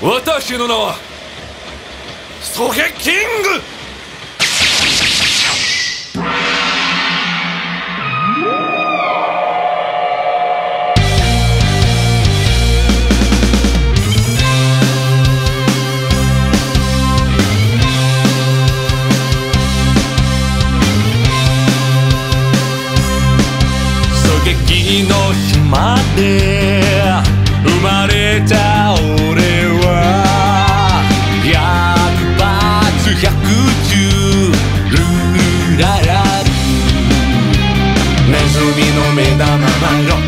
私の名はソゲキング。 狙撃の島で生まれた俺は百発百中ルーララルネズミの目玉の